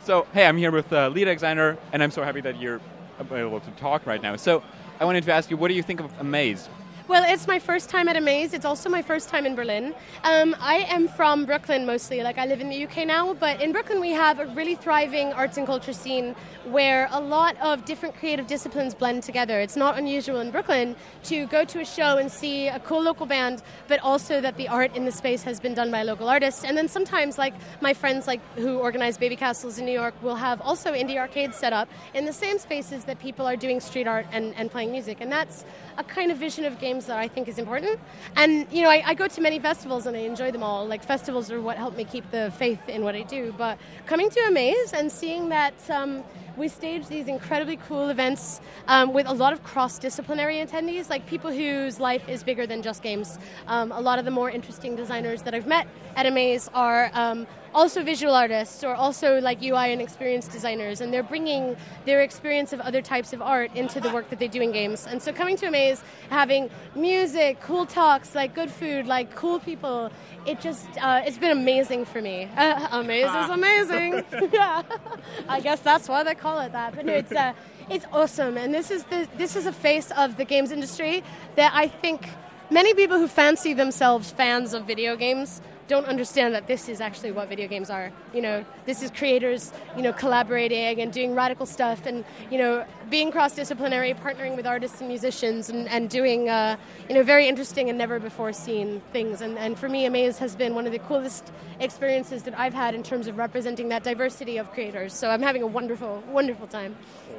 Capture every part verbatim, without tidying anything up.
So, hey, I'm here with uh, lead designer, and I'm so happy that you're available to talk right now. So, I wanted to ask you, what do you think of Amaze? Well, it's my first time at Amaze. It's also my first time in Berlin. Um, I am from Brooklyn mostly. Like, I live in the U K now, but in Brooklyn we have a really thriving arts and culture scene where a lot of different creative disciplines blend together. It's not unusual in Brooklyn to go to a show and see a cool local band, but also that the art in the space has been done by a local artist. And then sometimes, like, my friends like who organize Baby Castles in New York will have also indie arcades set up in the same spaces that people are doing street art and, and playing music. And that's a kind of vision of games that I think is important. And, you know, I, I go to many festivals and I enjoy them all. Like, festivals are what help me keep the faith in what I do. But coming to Amaze and seeing that um, we stage these incredibly cool events um, with a lot of cross-disciplinary attendees, like people whose life is bigger than just games. Um, a lot of the more interesting designers that I've met at Amaze are um, also visual artists or also like U I and experience designers, and they're bringing their experience of other types of art into the work that they do in games. And so coming to Amaze, having music, cool talks, like good food, like cool people, it just, uh, it's been amazing for me. Uh, Amaze is amazing. Yeah, I guess that's why they call it that. But no, it's uh, it's awesome, and this is the this is a face of the games industry that I think many people who fancy themselves fans of video games don't understand that this is actually what video games are. You know, this is creators, you know, collaborating and doing radical stuff and, you know, being cross-disciplinary, partnering with artists and musicians and, and doing, uh, you know, very interesting and never-before-seen things. And, and for me, Amaze has been one of the coolest experiences that I've had in terms of representing that diversity of creators. So I'm having a wonderful, wonderful time.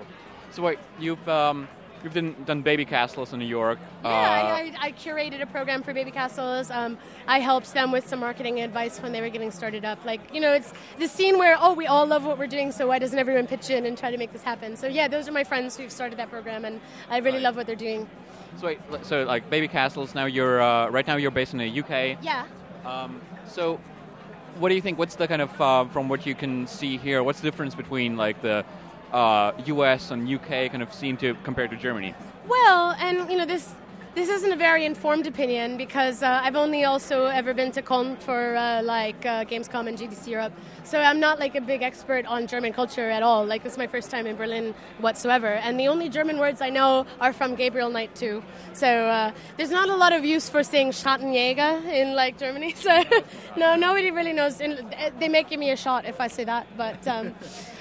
So wait, you've... Um You've done, done Baby Castles in New York. Yeah, uh, I, I, I curated a program for Baby Castles. Um, I helped them with some marketing advice when they were getting started up. Like, you know, it's the scene where, oh, we all love what we're doing, so why doesn't everyone pitch in and try to make this happen? So, yeah, those are my friends who've started that program, and I really right. love what they're doing. So, wait, so like Baby Castles, now you're, uh, right now you're based in the U K. Yeah. Um, so, what do you think, what's the kind of, uh, from what you can see here, what's the difference between, like, the uh, U S and U K kind of scene to compared to Germany? Well, and, you know, this this isn't a very informed opinion because uh, I've only also ever been to Cologne for, uh, like, uh, Gamescom and G D C Europe. So I'm not, like, a big expert on German culture at all. Like, this is my first time in Berlin whatsoever. And the only German words I know are from Gabriel Knight two. So uh, there's not a lot of use for saying Schattenjäger in, like, Germany. So, no, nobody really knows. They may give me a shot if I say that. But um,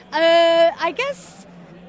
uh, I guess...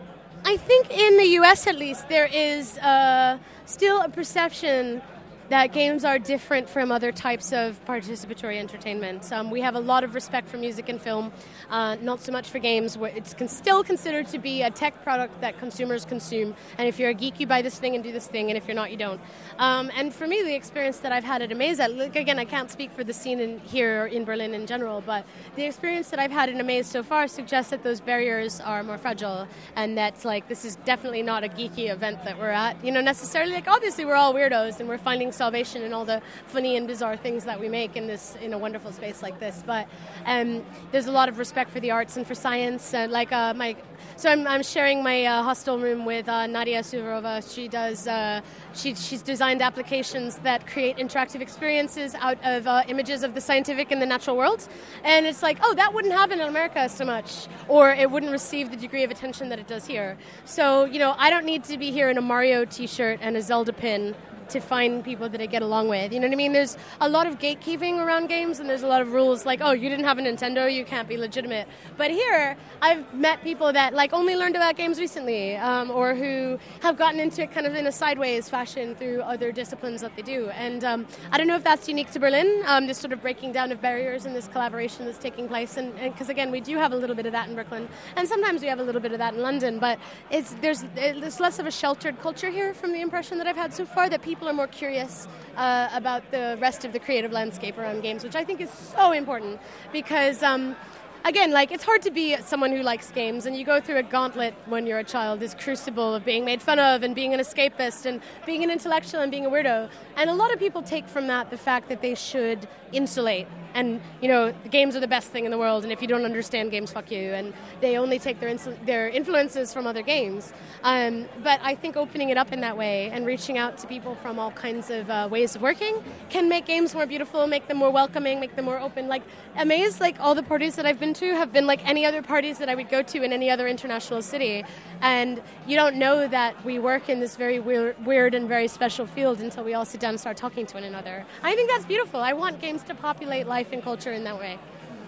I think in the U S at least there is uh, still a perception that games are different from other types of participatory entertainment. Um, we have a lot of respect for music and film, uh, not so much for games, where it's con- still considered to be a tech product that consumers consume. And if you're a geek, you buy this thing and do this thing, and if you're not, you don't. Um, and for me, the experience that I've had at Amaze, like, again, I can't speak for the scene in, here in Berlin in general, but the experience that I've had in Amaze so far suggests that those barriers are more fragile, and that, like, this is definitely not a geeky event that we're at. You know, necessarily, like, obviously we're all weirdos, and we're finding salvation in all the funny and bizarre things that we make in this in a wonderful space like this. But um, there's a lot of respect for the arts and for science. And like uh, my, so I'm, I'm sharing my uh, hostel room with uh, Nadia Suvarova. She does. Uh, she she's designed applications that create interactive experiences out of uh, images of the scientific and the natural world. And it's like, oh, that wouldn't happen in America so much, or it wouldn't receive the degree of attention that it does here. So you know, I don't need to be here in a Mario T-shirt and a Zelda pin to find people that I get along with. You know what I mean? There's a lot of gatekeeping around games, and there's a lot of rules like, oh, you didn't have a Nintendo, you can't be legitimate. But here, I've met people that like only learned about games recently, um, or who have gotten into it kind of in a sideways fashion through other disciplines that they do. And um, I don't know if that's unique to Berlin, um, this sort of breaking down of barriers and this collaboration that's taking place. And because, again, we do have a little bit of that in Brooklyn, and sometimes we have a little bit of that in London, but it's there's, there's less of a sheltered culture here from the impression that I've had so far, that people People are more curious uh, about the rest of the creative landscape around games, which I think is so important because, um, again, like it's hard to be someone who likes games, and you go through a gauntlet when you're a child, this crucible of being made fun of and being an escapist and being an intellectual and being a weirdo. And a lot of people take from that the fact that they should insulate and you know, the games are the best thing in the world, and if you don't understand games, fuck you, and they only take their insu- their influences from other games. Um, but I think opening it up in that way and reaching out to people from all kinds of uh, ways of working can make games more beautiful, make them more welcoming, make them more open. Like Amaze, like all the parties that I've been to have been like any other parties that I would go to in any other international city, and you don't know that we work in this very weird, weird and very special field until we all sit down and start talking to one another. I think that's beautiful. I want games to populate life and culture in that way.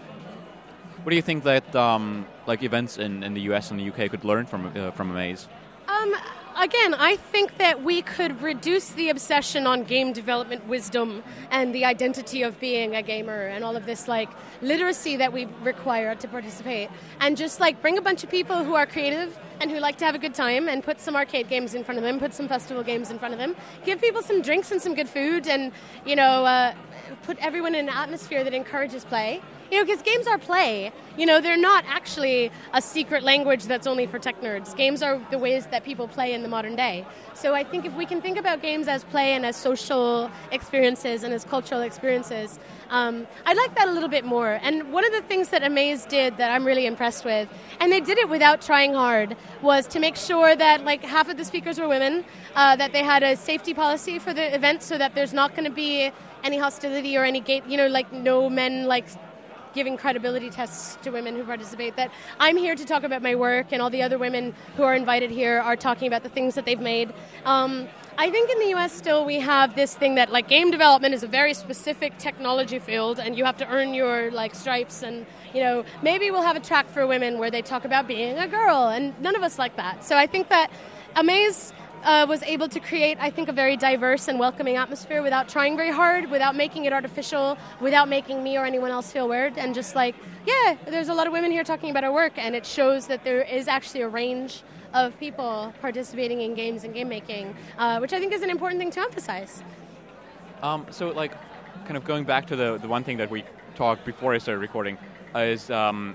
What do you think that um, like events in, in the U S and the U K could learn from uh, from Amaze? Um, again, I think that we could reduce the obsession on game development wisdom and the identity of being a gamer and all of this like literacy that we require to participate, and just like bring a bunch of people who are creative and who like to have a good time and put some arcade games in front of them, put some festival games in front of them, give people some drinks and some good food, and, you know, uh, put everyone in an atmosphere that encourages play. You know, because games are play. You know, they're not actually a secret language that's only for tech nerds. Games are the ways that people play in the modern day. So I think if we can think about games as play and as social experiences and as cultural experiences, um, I'd like that a little bit more. And one of the things that Amaze did that I'm really impressed with, and they did it without trying hard, was to make sure that like half of the speakers were women, uh, that they had a safety policy for the event so that there's not going to be any hostility or any gate, you know, like no men like giving credibility tests to women who participate, that I'm here to talk about my work, and all the other women who are invited here are talking about the things that they've made. Um, I think in the U S still we have this thing that like game development is a very specific technology field, and you have to earn your like stripes, and you know, maybe we'll have a track for women where they talk about being a girl, and none of us like that. So I think that Amaze Uh, was able to create, I think, a very diverse and welcoming atmosphere without trying very hard, without making it artificial, without making me or anyone else feel weird, and just like, yeah, there's a lot of women here talking about our work, and it shows that there is actually a range of people participating in games and game making, uh, which I think is an important thing to emphasize. Um, so, like, kind of going back to the, the one thing that we talked before I started recording, uh, is um,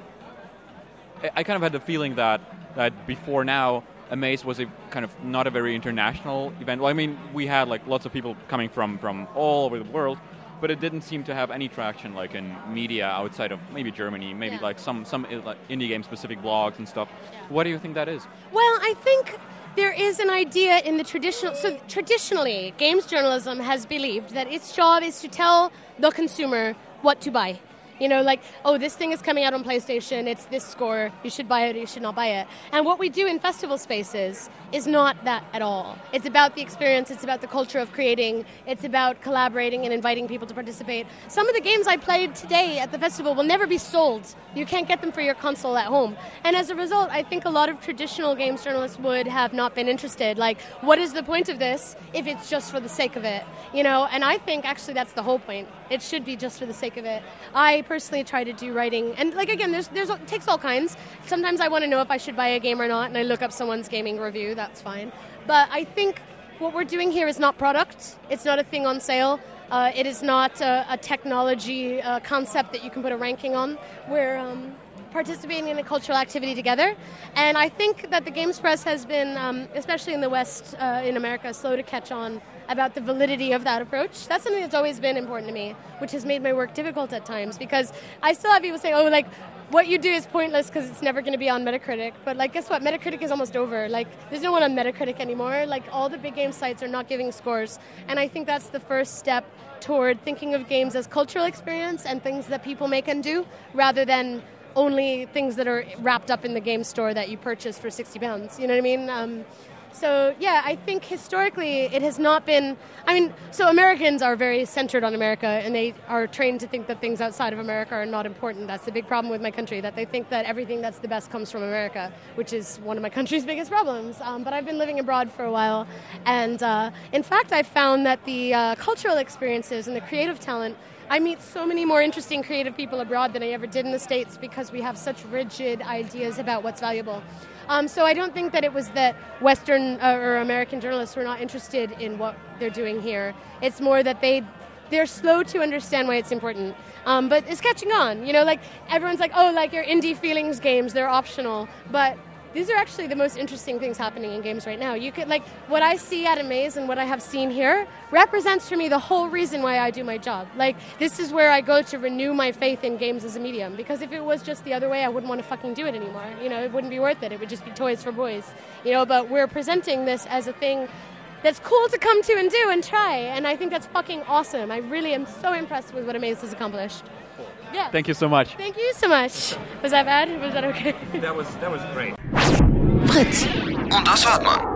I, I kind of had the feeling that, that before now, Amaze was a kind of not a very international event. Well, I mean, we had like lots of people coming from, from all over the world, but it didn't seem to have any traction like in media outside of maybe Germany, maybe yeah. like some some like indie game specific blogs and stuff. Yeah. What do you think that is? Well, I think there is an idea in the traditional... So traditionally, games journalism has believed that its job is to tell the consumer what to buy. You know, like, oh, this thing is coming out on PlayStation, it's this score, you should buy it or you should not buy it. And what we do in festival spaces is not that at all. It's about the experience, it's about the culture of creating, it's about collaborating and inviting people to participate. Some of the games I played today at the festival will never be sold. You can't get them for your console at home. And as a result, I think a lot of traditional games journalists would have not been interested. Like, what is the point of this if it's just for the sake of it? You know, and I think actually that's the whole point. It should be just for the sake of it. I personally try to do writing, and like again, there's there's it takes all kinds. Sometimes I want to know if I should buy a game or not, and I look up someone's gaming review. That's fine. But I think what we're doing here is not product. It's not a thing on sale. Uh, it is not a, a technology uh, concept that you can put a ranking on. We're um, participating in a cultural activity together, and I think that the Games Press has been, um, especially in the West, uh, in America, slow to catch on about the validity of that approach. That's something that's always been important to me, which has made my work difficult at times, because I still have people say, oh, like, what you do is pointless because it's never going to be on Metacritic. But, like, guess what? Metacritic is almost over. Like, there's no one on Metacritic anymore. Like, all the big game sites are not giving scores. And I think that's the first step toward thinking of games as cultural experience and things that people make and do, rather than only things that are wrapped up in the game store that you purchase for sixty pounds. You know what I mean? Um, So, yeah, I think historically it has not been... I mean, so Americans are very centered on America, and they are trained to think that things outside of America are not important. That's the big problem with my country, that they think that everything that's the best comes from America, which is one of my country's biggest problems. Um, but I've been living abroad for a while, and uh, in fact, I've found that the uh, cultural experiences and the creative talent... I meet so many more interesting creative people abroad than I ever did in the States, because we have such rigid ideas about what's valuable. Um, so I don't think that it was that Western uh, or American journalists were not interested in what they're doing here. It's more that they, they're slow to understand why it's important. Um, but it's catching on. You know, like, everyone's like, oh, like your indie feelings games, they're optional. But these are actually the most interesting things happening in games right now. You could, like, what I see at Amaze and what I have seen here represents for me the whole reason why I do my job. Like, this is where I go to renew my faith in games as a medium. Because if it was just the other way, I wouldn't want to fucking do it anymore. You know, it wouldn't be worth it. It would just be toys for boys. You know, but we're presenting this as a thing that's cool to come to and do and try. And I think that's fucking awesome. I really am so impressed with what Amaze has accomplished. Yeah. Thank you so much. Thank you so much. Was that bad? Was that okay? That was, that was great. Fritz. Und das hört man.